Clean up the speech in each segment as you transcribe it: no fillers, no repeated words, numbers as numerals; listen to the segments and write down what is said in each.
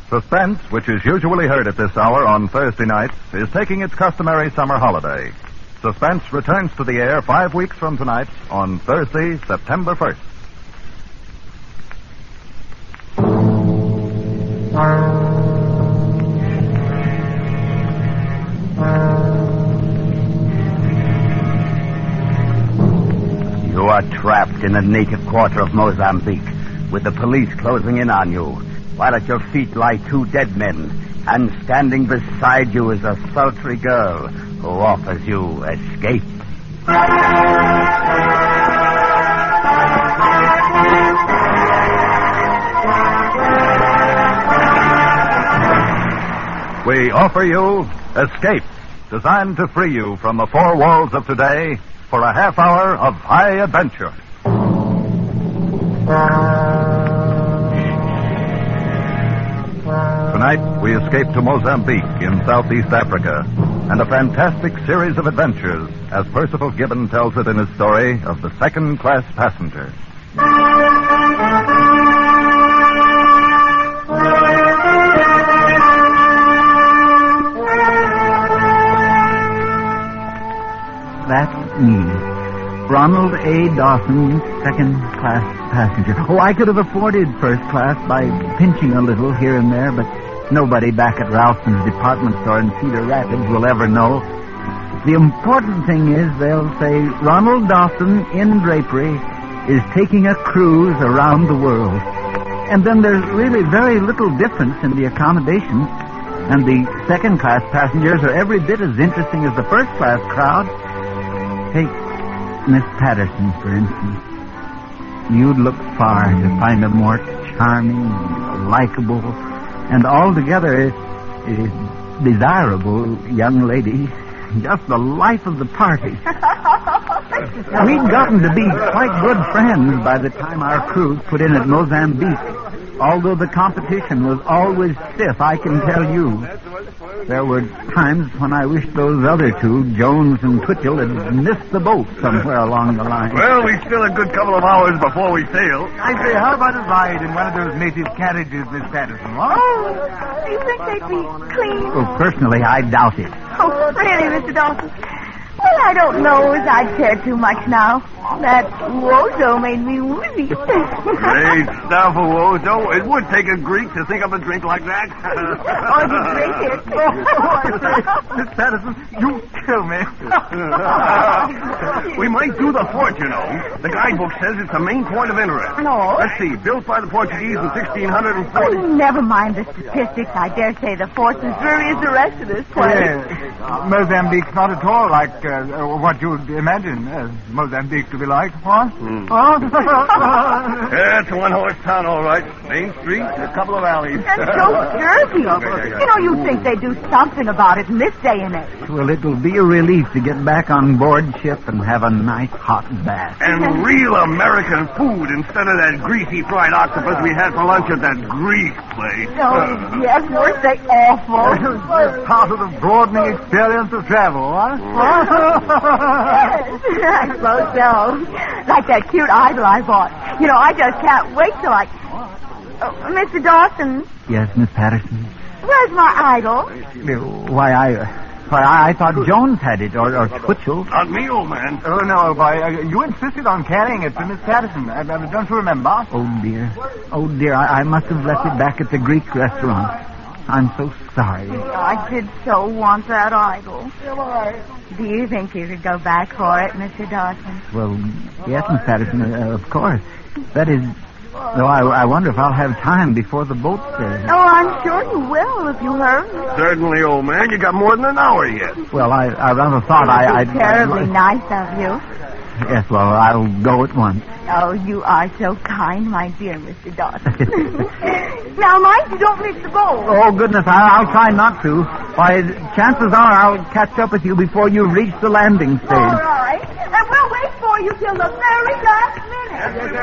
Suspense, which is usually heard at this hour on Thursday nights, is taking its customary summer holiday. Suspense returns to the air 5 weeks from tonight on Thursday, September 1st. You are trapped in the native quarter of Mozambique, with the police closing in on you, while at your feet lie 2 dead men, and standing beside you is a sultry girl who offers you escape. We offer you Escape, designed to free you from the 4 walls of today for a half hour of high adventure. Tonight, we escape to Mozambique in Southeast Africa, and a fantastic series of adventures as Percival Gibbon tells it in his story of the Second-Class Passenger. That's me. Ronald A. Dawson, second-class passenger. Oh, I could have afforded first class by pinching a little here and there, but nobody back at Ralston's department store in Cedar Rapids will ever know. The important thing is they'll say Ronald Dawson in drapery is taking a cruise around the world. And then there's really very little difference in the accommodations, and the second-class passengers are every bit as interesting as the first-class crowd. Take Miss Patterson, for instance. You'd look far to find a more charming, likable, and altogether desirable young lady. Just the life of the party. We'd gotten to be quite good friends by the time our cruise put in at Mozambique. Although the competition was always stiff, I can tell you. There were times when I wished those other 2, Jones and Twitchell, had missed the boat somewhere along the line. Well, we still a good couple of hours before we sail. I say, how about a ride in one of those native carriages, Miss Patterson? What? Oh, do you think they'd be clean? Oh, personally, I doubt it. Oh, really, Mr. Dawson? Well, I don't know as I'd care too much now. That Wozo made me woozy. Great stuff, Wozo. It would take a Greek to think of a drink like that. Or to drink it. Miss Patterson, you kill me. We might do the fort, you know. The guidebook says it's the main point of interest. No. Let's see. Built by the Portuguese in 1640. Oh, never mind the statistics. I dare say the fort's as dreary as the rest of this place. Yes. Mozambique's not at all like what you'd imagine Mozambique to be like, what? Yeah, it's a one-horse town, all right. Main street, a couple of alleys. And so dirty. You know, you'd think they'd do something about it in this day and age. Well, it'll be a relief to get back on board ship and have a nice hot bath. And real American food instead of that greasy fried octopus we had for lunch at that Greek place. Oh, yes, weren't they awful? It's part of the broadening experience of travel, huh? Yes, I suppose so. Like that cute idol I bought. You know, I just can't wait till I... Mr. Dawson? Yes, Miss Patterson? Where's my idol? Why, I thought Jones had it, or Twitchell. Not me, old man. Oh, no, boy. You insisted on carrying it to Miss Patterson. Don't you remember? Oh, dear. I must have left it back at the Greek restaurant. I'm so sorry. I did so want that idol. Do you think you could go back for it, Mr. Dawson? Well, yes, Miss Patterson, of course. That is... Though I wonder if I'll have time before the boat sails. Oh, I'm sure you will if you hurry. Certainly, old man. You got more than an hour yet. Well, I rather thought I'd... Terribly nice of you. Yes, well, I'll go at once. Oh, you are so kind, my dear Mr. Dawson. Now, mind you don't miss the boat. Oh, goodness, I'll try not to. Why, chances are I'll catch up with you before you reach the landing stage. All right. And we'll wait for you till the very last minute.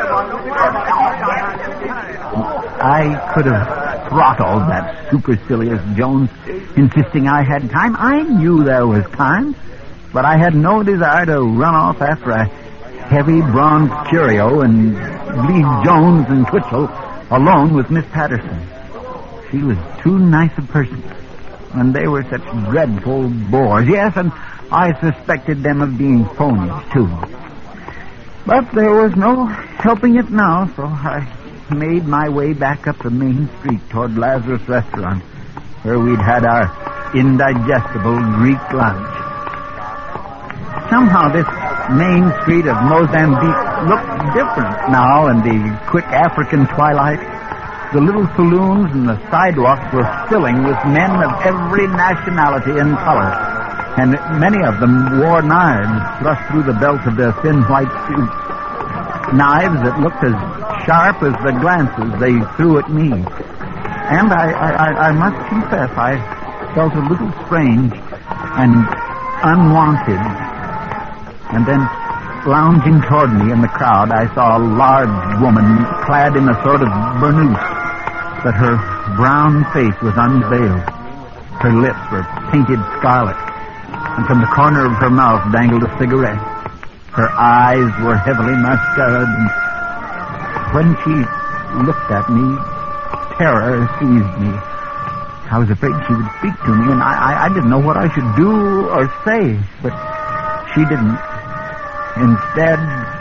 I could have throttled that supercilious Jones, insisting I had time. I knew there was time, but I had no desire to run off after a heavy bronze curio and leave Jones and Twitchell alone with Miss Patterson. She was too nice a person. And they were such dreadful bores. Yes, and I suspected them of being phonies, too. But there was no helping it now, so I made my way back up the main street toward Lazarus Restaurant, where we'd had our indigestible Greek lunch. Somehow this main street of Mozambique looked different now in the quick African twilight. The little saloons and the sidewalks were filling with men of every nationality and color, and many of them wore knives thrust through the belt of their thin white suits. Knives that looked as sharp as the glances they threw at me. And I must confess, I felt a little strange and unwanted. And then, lounging toward me in the crowd, I saw a large woman clad in a sort of burnous, but her brown face was unveiled. Her lips were painted scarlet, and from the corner of her mouth dangled a cigarette. Her eyes were heavily mascaraed, and when she looked at me, terror seized me. I was afraid she would speak to me, and I didn't know what I should do or say, but she didn't. Instead...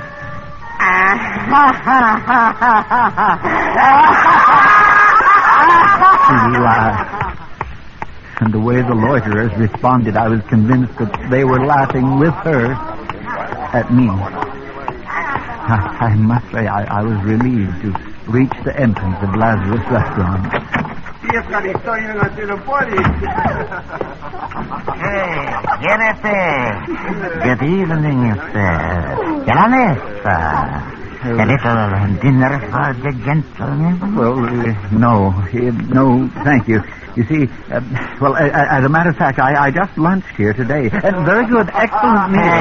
She laughed. And the way the loiterers responded, I was convinced that they were laughing with her at me. I must say I was relieved to reach the entrance of Lazarus Restaurant. Hey, good evening, sir. La mesa. A little dinner for the gentlemen? Well, no, thank you. You see, as a matter of fact, I just lunched here today. Very good, excellent meal.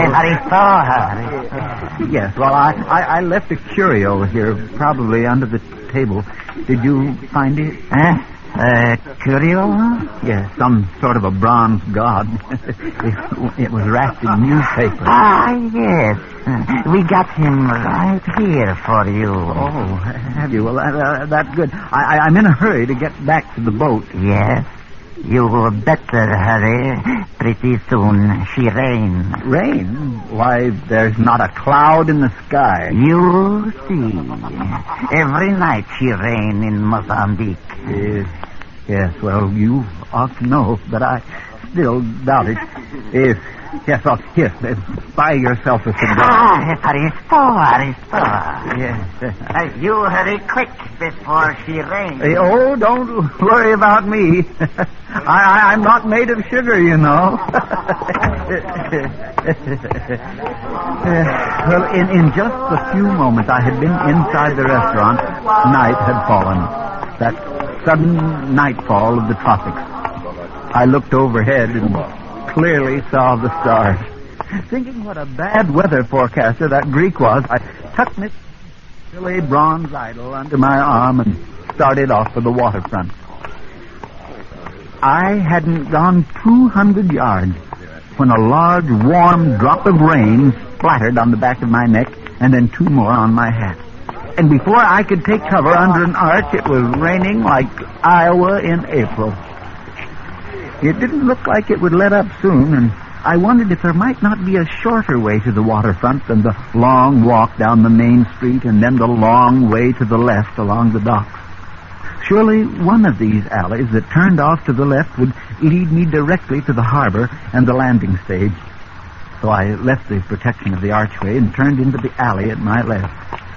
Yes, well, I left a curio here, probably under the table. Did you find it? Curio? Yes, some sort of a bronze god. It was wrapped in newspaper. Yes. We got him right here for you. Oh, have you? Well, that's good. I'm in a hurry to get back to the boat. Yes. You better hurry. Pretty soon she rain. Rain? Why, there's not a cloud in the sky. You see. Every night she rain in Mozambique. Yes, well, you ought to know, but I still doubt it. Yes, here, buy yourself a cigar. Aristo. Yes. You hurry quick before she rains. Oh, don't worry about me. I'm not made of sugar, you know. Well, in just a few moments I had been inside the restaurant. Night had fallen. That sudden nightfall of the tropics. I looked overhead and clearly saw the stars. Thinking what a bad weather forecaster that Greek was, I tucked Miss silly bronze idol under my arm and started off for the waterfront. I hadn't gone 200 yards when a large, warm drop of rain splattered on the back of my neck and then two more on my hat. And before I could take cover under an arch, it was raining like Iowa in April. It didn't look like it would let up soon, and I wondered if there might not be a shorter way to the waterfront than the long walk down the main street and then the long way to the left along the docks. Surely one of these alleys that turned off to the left would lead me directly to the harbor and the landing stage. So I left the protection of the archway and turned into the alley at my left.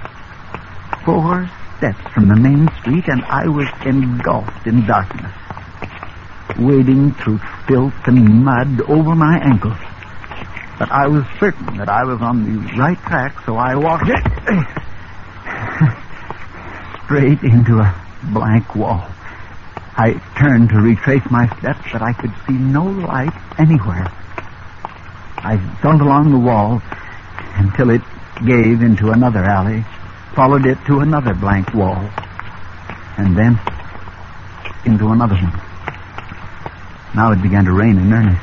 4 steps from the main street, and I was engulfed in darkness, wading through filth and mud over my ankles. But I was certain that I was on the right track, so I walked straight into a blank wall. I turned to retrace my steps, but I could see no light anywhere. I felt along the wall until it gave into another alley, followed it to another blank wall, and then into another one. Now it began to rain in earnest.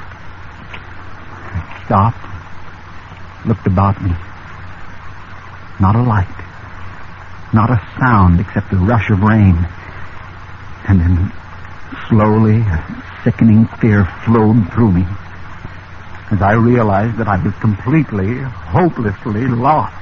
I stopped, looked about me. Not a light, not a sound except the rush of rain. And then Slowly, a sickening fear flowed through me as I realized that I was completely, hopelessly lost.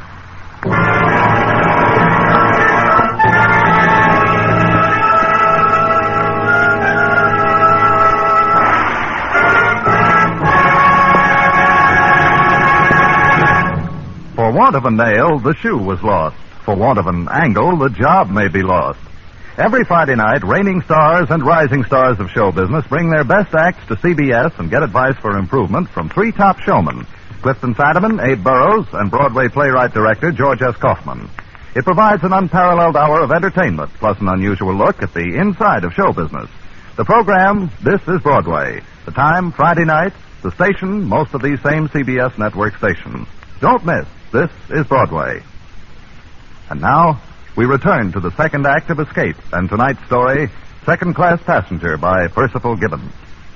For want of a nail, the shoe was lost. For want of an angle, the job may be lost. Every Friday night, reigning stars and rising stars of show business bring their best acts to CBS and get advice for improvement from three top showmen, Clifton Fadiman, Abe Burrows, and Broadway playwright-director George S. Kaufman. It provides an unparalleled hour of entertainment, plus an unusual look at the inside of show business. The program, This is Broadway. The time, Friday night. The station, most of these same CBS network stations. Don't miss This is Broadway. And now, we return to the second act of Escape, and tonight's story, Second Class Passenger by Percival Gibbons.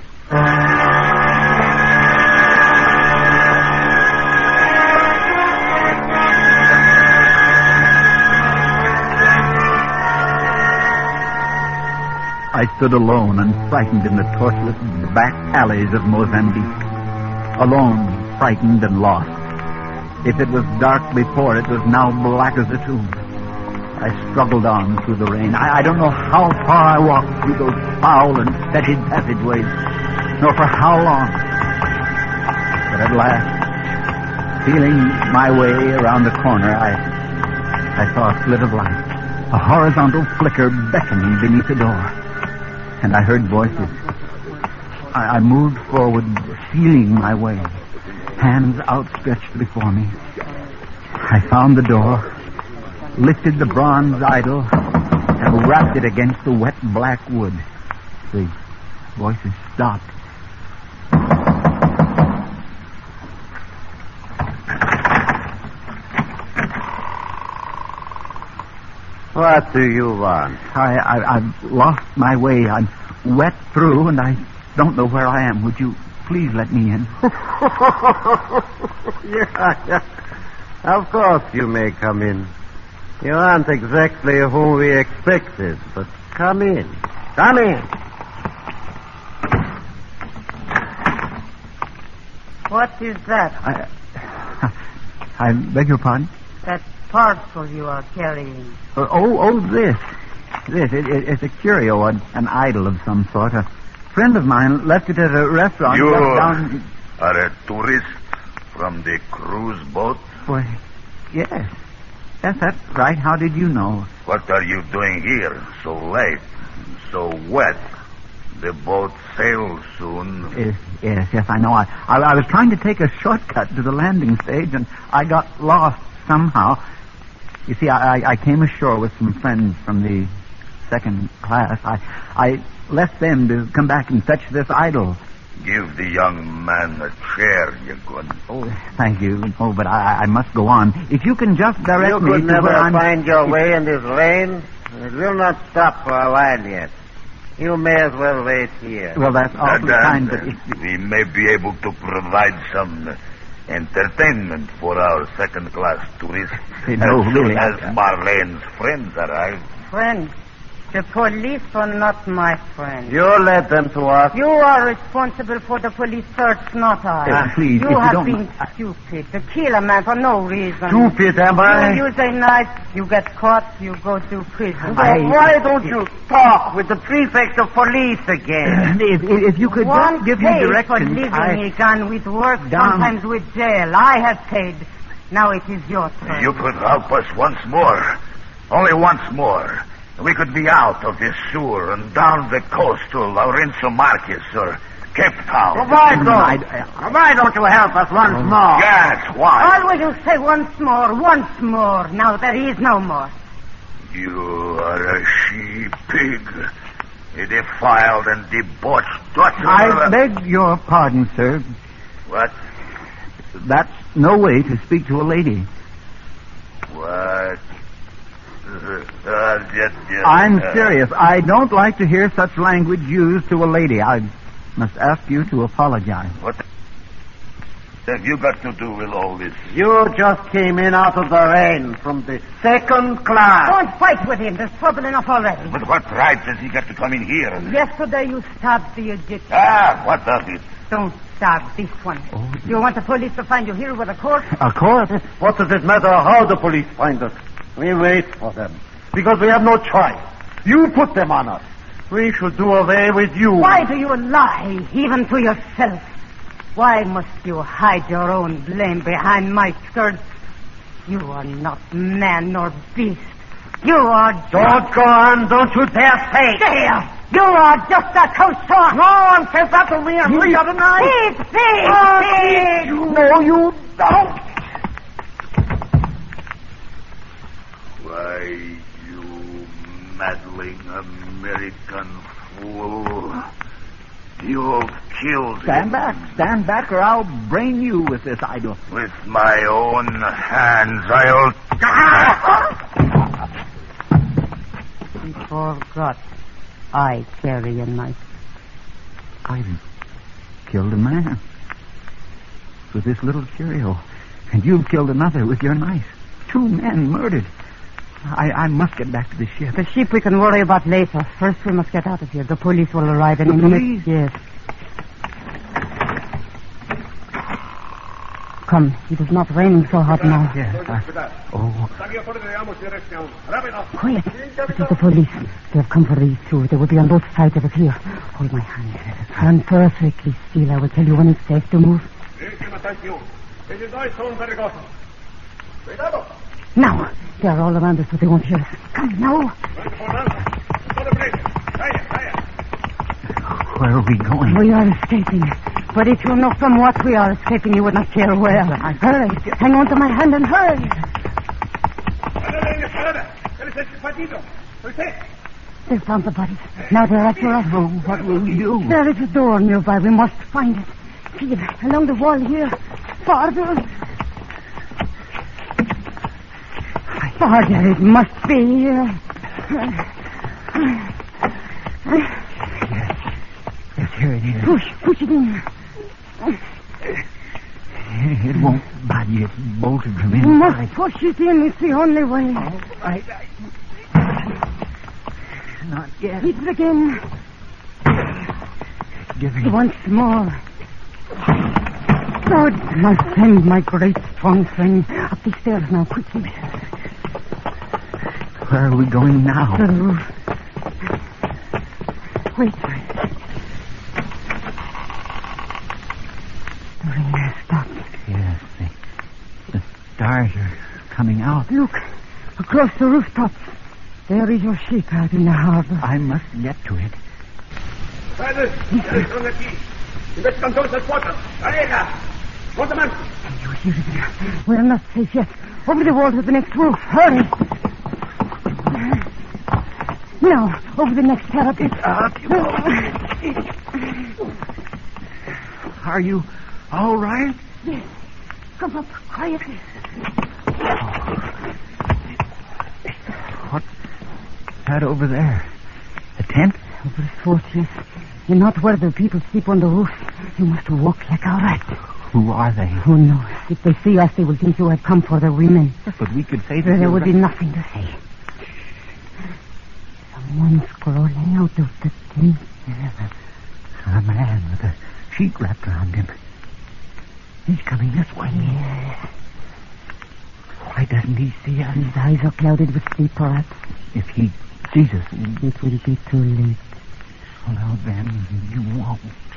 I stood alone and frightened in the tortuous back alleys of Mozambique. Alone, frightened and lost. If it was dark before, it was now black as a tomb. I struggled on through the rain. I don't know how far I walked through those foul and fetid passageways, nor for how long. But at last, feeling my way around the corner, I saw a slit of light, a horizontal flicker beckoning beneath the door. And I heard voices. I moved forward, feeling my way, hands outstretched before me. I found the door, lifted the bronze idol, and rapped it against the wet black wood. The voices stopped. What do you want? I've lost my way. I'm wet through, and I don't know where I am. Would you please let me in? Yeah. Of course you may come in. You aren't exactly who we expected, but come in. Come in. What is that? I beg your pardon? That parcel you are carrying. This. It's a curio, an idol of some sort. A friend of mine left it at a restaurant You just down... are a tourist from the cruise boat? Why, yes. Yes, that's right. How did you know? What are you doing here so late, so wet? The boat sails soon. Yes, I know. I was trying to take a shortcut to the landing stage, and I got lost somehow. You see, I came ashore with some friends from the second class. I left them to come back and fetch this idol. Give the young man a chair, you good. Oh, thank you. Oh, but I must go on. If you can just direct me You could to never where I'm... find your way in this lane. It will not stop for a while yet. You may as well wait here. Well, that's awfully kind, but... we may be able to provide some entertainment for our second-class tourists. No, as really. soon as Marlene's friends arrive. Friends? The police are not my friends. You let them to us. You are responsible for the police search, not I. Please, you have been stupid to kill a man for no reason. Stupid, am I? You use a knife, you get caught, you go to prison. Why don't you talk with the prefect of police again? If you could just give me One pays for directions... living a gun with work, sometimes with jail. I have paid. Now it is your turn. You could help us once more. Only once more. We could be out of this sewer and down the coast to Laurencio Marquez or Cape Town. Why don't you help us once more? Yes, why? Always you say once more, once more. Now there is no more. You are a she-pig. A defiled and debauched daughter. I beg your pardon, sir. What? That's no way to speak to a lady. What? I'm serious. I don't like to hear such language used to a lady. I must ask you to apologize. What? have you got to do with all this? You just came in out of the rain from the second class. Don't fight with him. There's trouble enough already. But what right has he got to come in here? Yesterday you stabbed the Egyptian. What of it? Don't stab this one. You want the police to find you here with a court? A court? What does it matter how the police find us? We wait for them. Because we have no choice. You put them on us. We should do away with you. Why do you lie, even to yourself? Why must you hide your own blame behind my skirts? You are not man nor beast. You are just... Don't go on. Don't you dare say. There! You are just a cowsore. No one says that to me. And we are the night. Thief! No, you don't. Why, you meddling American fool. You've killed Stand him. back. Stand back, or I'll brain you with this idol. With my own hands, I'll... He forgot. I carry a knife. I've killed a man with this little curio, and you've killed another with your knife. 2 men murdered. I must get back to the ship. The ship we can worry about later. First, we must get out of here. The police will arrive in a minute. Police? Yes. Come, it is not raining so hot now. Yes. Quiet. It is the police. They have come for these 2. They will be on both sides of us here. Hold my hand. Stand perfectly still. I will tell you when it's safe to move. Now, they are all around us, but they won't hear us. Come, now. Where are we going? We are escaping. But if you know from what we are escaping, you would not care where. Hurry. Hang on to my hand and hurry. They found the bodies. Now they're after us. Oh, what will we do? There is a door nearby. We must find it. See it along the wall here. Farther. Farther it must be here. Yes, here it is. Push it in. It won't budge. It's bolted from You inside. must push it in. It's the only way. Not yet. Hit it again. Giving. Once more. Good, my friend, my great strong friend. Up the stairs now, quickly. Where are we going now? To the roof. Wait. The rain has stopped. Yes, the stars are coming out. Look, across the rooftops. There is your ship out in the harbor. I must get to it. You hear it there? We're not safe yet. Over the wall to the next roof. Hurry. Now, over the next parapet. Are you all right? Yes. Come up quietly. What's that over there? A tent? Over the fort, yes. You're not where the people sleep on the roof. You must walk like a rat. Who are they? Who knows? If they see us, they will think you have come for their women. But we could say that There would be nothing to say. Someone's crawling out of the tent. A man with a sheet wrapped around him. He's coming this way. Yes. Why doesn't he see us? His eyes are clouded with sleep, perhaps. If he sees us... It will be too late. Well, then, you won't.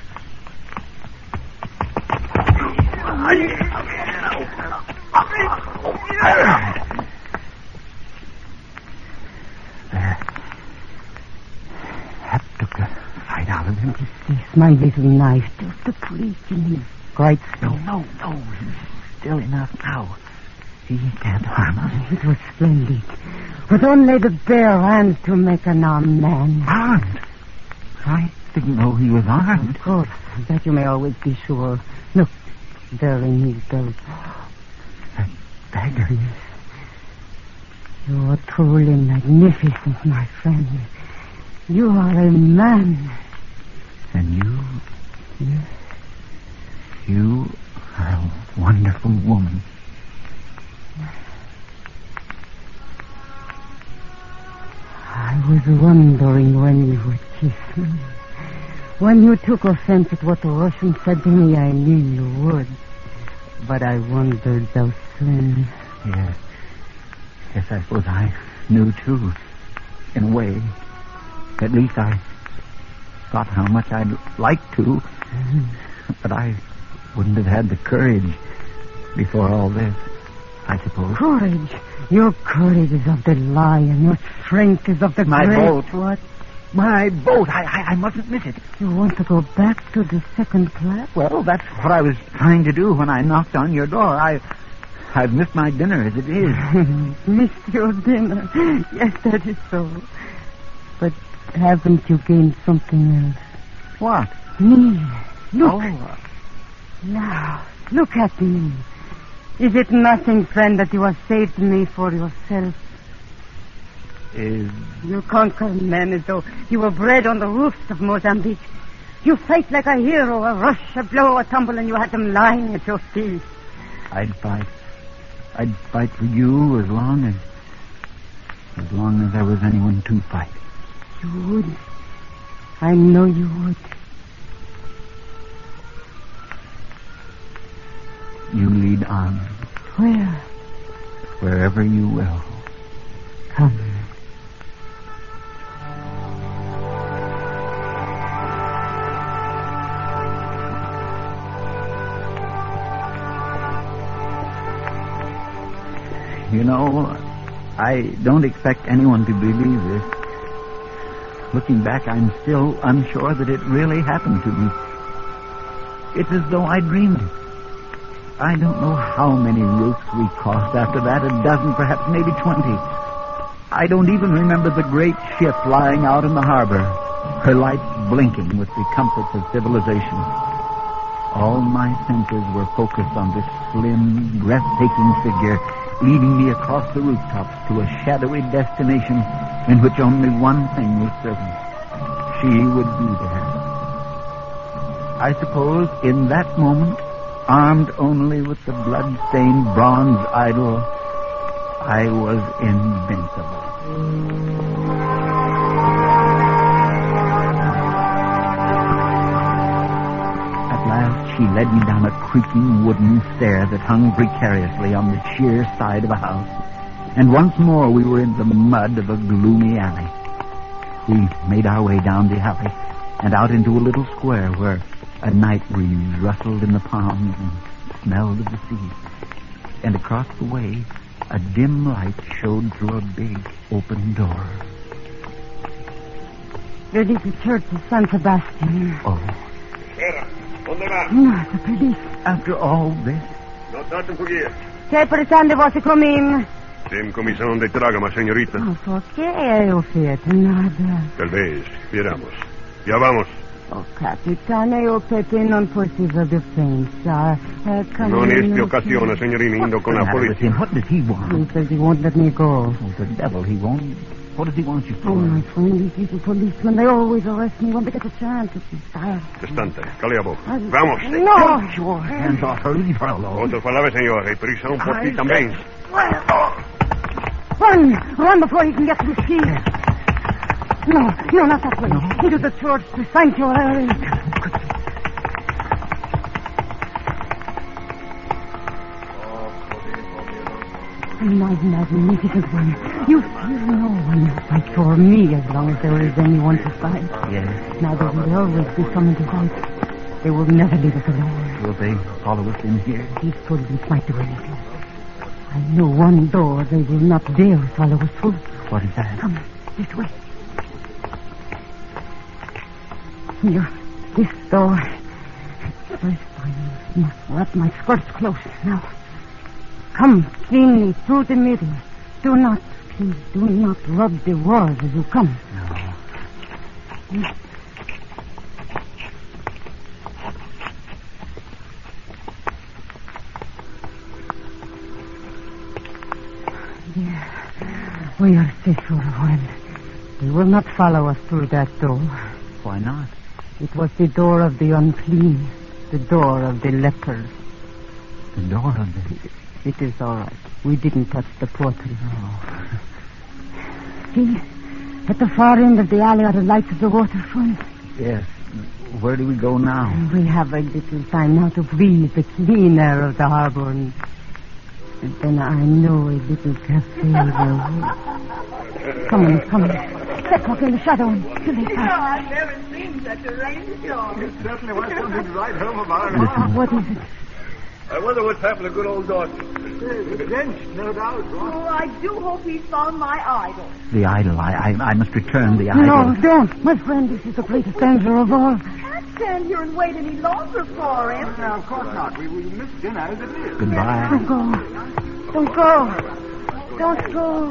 That took the fight out of him. Yes, my little knife just the priest in his great stone. No. He's still enough now. He can't harm us. It was splendid. With only the bare hands to make an armed man. Armed? I didn't know he was armed. Of course. That you may always be sure. Look, there in his belt. That dagger. You are truly magnificent, my friend. You are a man. And you? Yes. You are a wonderful woman. I was wondering when you would kiss me. When you took offense at what the Russian said to me, I knew you would. But I wondered so soon. Yes. Yes, I suppose I knew, too. In a way. At least I thought how much I'd like to. But I wouldn't have had the courage before all this, I suppose. Courage? Your courage is of the lion. Your strength is of the My great. boat. What? My boat. I mustn't miss it. You want to go back to the second class? Well, that's what I was trying to do when I knocked on your door. I've missed my dinner as it is. Missed your dinner? Yes, that is so. But haven't you gained something else? What? Me. Look. Oh. Now, look at me. Is it nothing, friend, that you have saved me for yourself? You conquer men as though you were bred on the roofs of Mozambique. You fight like a hero, a rush, a blow, a tumble, and you had them lying at your feet. I'd fight. I'd fight for you as long as there was anyone to fight. You would. I know you would. You lead on. Where? Wherever you will. Come. You know, I don't expect anyone to believe this. Looking back, I'm still unsure that it really happened to me. It's as though I dreamed it. I don't know how many roofs we crossed after that, a dozen, perhaps maybe 20. I don't even remember the great ship lying out in the harbor, her lights blinking with the comforts of civilization. All my senses were focused on this slim, breathtaking figure leading me across the rooftops to a shadowy destination in which only one thing was certain. She would be there. I suppose in that moment, armed only with the blood-stained bronze idol, I was invincible. At last, she led me down a creaking wooden stair that hung precariously on the sheer side of a house. And once more we were in the mud of a gloomy alley. We made our way down the alley and out into a little square where a night breeze rustled in the palms and smelled of the sea. And across the way, a dim light showed through a big open door. It is the church of San Sebastian. Oh. ¿Dónde va? No, the police. After all this? No trate un poquito. Che pretende vostro comin? Sin comisión de tragama, señorita. Oh, ¿por qué offerte nada? Tal vez. Esperamos. Ya vamos. Oh, capitano, io per te non possiamo difensa. Non è occasione, signorina, indo con la polizia. What does he want? He says he won't let me go. Oh, the devil, he won't. What does he want you for? Oh, my friend, these little policemen, they always arrest me when they get a chance. It's dire. Distante. Cali a boca. Vamos. No! Get your hands off her. Leave her alone. Otras palabras, señor. Y prisión por ti también. Run before he can get to the key. No, not that way. Into the church, the sanctuary. My magnificent one. You fear no one fight for me as long as there is anyone to fight. Yes. Now there will always be someone to fight. They will never leave us alone. Will they follow us in here? These police might do anything. I know one door they will not dare follow us through. What is that? Come, this way. Here, this door. First, I must wrap my skirts close. Now, come cleanly through the middle. Please do not rub the walls as you come. No. We are safe for a while. They will not follow us through that door. Why not? It was the door of the unclean, the door of the lepers. the door of the... It is all right. We didn't touch the portal. Oh. See? At the far end of the alley are the lights of the waterfront. Yes. Where do we go now? We have a little time now to breathe the clean air of the harbor. And then I know a little cafe will... Come on. Let's walk in the shadow until they pass. I've never seen such a rainstorm. It certainly was something to write home about. What is it? I wonder what's happened to good old Dawson. Drenched, no doubt. Oh, I do hope he's found my idol. The idol. I must return the idol. No, don't. My friend, this is the greatest danger of all. Can't stand here and wait any longer for him. No, of course not. We missed dinner as it is. Goodbye. Don't go. Don't go. Don't go.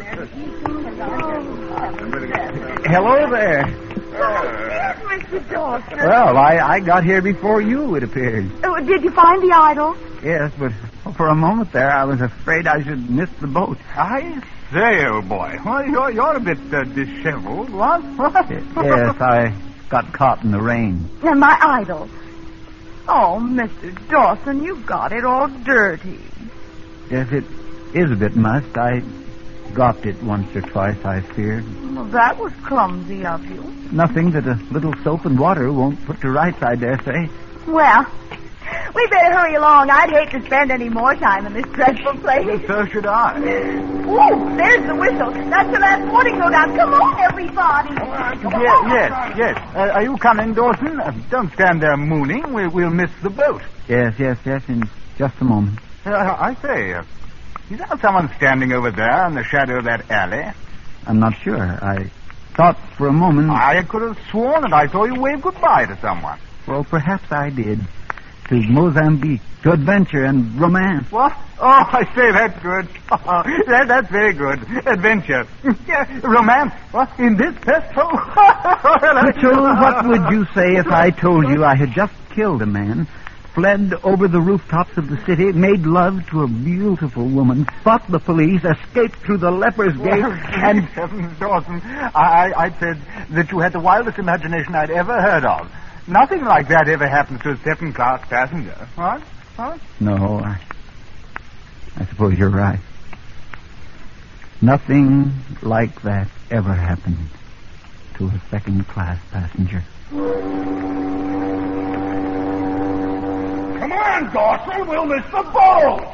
Hello there. Yes, Mr. Dawson. Well, I got here before you, it appears. Oh, did you find the idol? Yes, but for a moment there, I was afraid I should miss the boat. I say, old boy. Well, you're a bit disheveled. What? Yes, I got caught in the rain. And my idol. Oh, Mr. Dawson, you've got it all dirty. Yes, it is a bit mussed. I dropped it once or twice, I feared. Well, that was clumsy of you. Nothing that a little soap and water won't put to rights, I dare say. Well, we better hurry along. I'd hate to spend any more time in this dreadful place. So should I. Ooh, there's the whistle. That's the last warning go down. Come on, everybody. Yes. Are you coming, Dawson? Don't stand there mooning. We'll miss the boat. Yes, in just a moment. I say, is that someone standing over there in the shadow of that alley? I'm not sure. I thought for a moment... I could have sworn that I saw you wave goodbye to someone. Well, perhaps I did. To Mozambique, to adventure and romance. What? Oh, I say, that's good. That's very good. Adventure. Yeah, romance. What? In this pestle? Mitchell, what would you say if I told you I had just killed a man, fled over the rooftops of the city, made love to a beautiful woman, fought the police, escaped through the leper's gate, and... Heavens, Dawson, I said that you had the wildest imagination I'd ever heard of. Nothing like that ever happens to a second-class passenger. What? No, I suppose you're right. Nothing like that ever happened to a second-class passenger. Come on, Dawson, we'll miss the boat!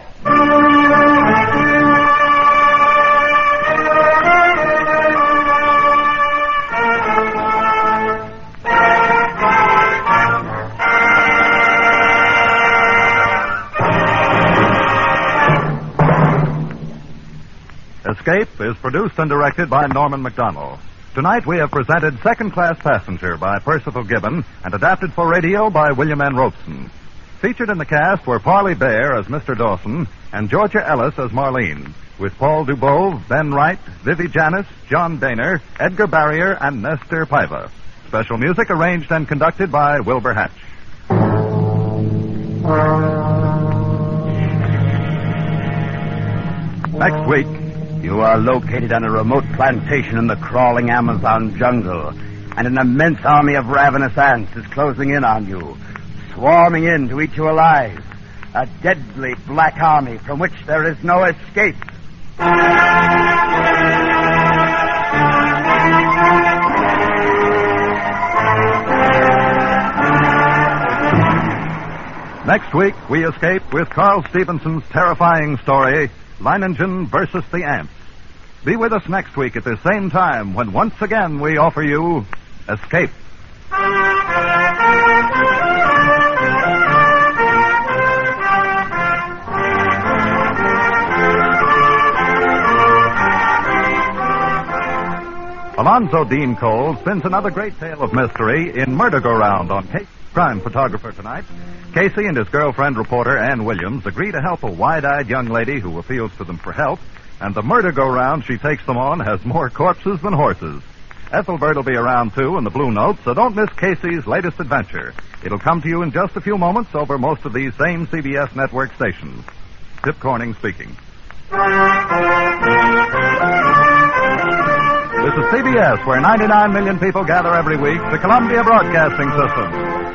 Escape is produced and directed by Norman McDonald. Tonight we have presented Second Class Passenger by Percival Gibbon and adapted for radio by William N. Robeson. Featured in the cast were Parley Bear as Mr. Dawson and Georgia Ellis as Marlene, with Paul Dubove, Ben Wright, Vivi Janis, John Daner, Edgar Barrier, and Nestor Paiva. Special music arranged and conducted by Wilbur Hatch. Next week, you are located on a remote plantation in the crawling Amazon jungle, and an immense army of ravenous ants is closing in on you, swarming in to eat you alive. A deadly black army from which there is no escape. Next week, we escape with Carl Stevenson's terrifying story, Leiningen versus the Ants. Be with us next week at the same time when once again we offer you Escape. Alonzo Dean Cole spins another great tale of mystery in Murder-Go-Round on Casey's Crime Photographer tonight. Casey and his girlfriend reporter Ann Williams agree to help a wide-eyed young lady who appeals to them for help, and the murder-go-round she takes them on has more corpses than horses. Ethelbert will be around, too, in the Blue Note, so don't miss Casey's latest adventure. It'll come to you in just a few moments over most of these same CBS network stations. Tip Corning speaking. This is CBS, where 99 million people gather every week, the Columbia Broadcasting System.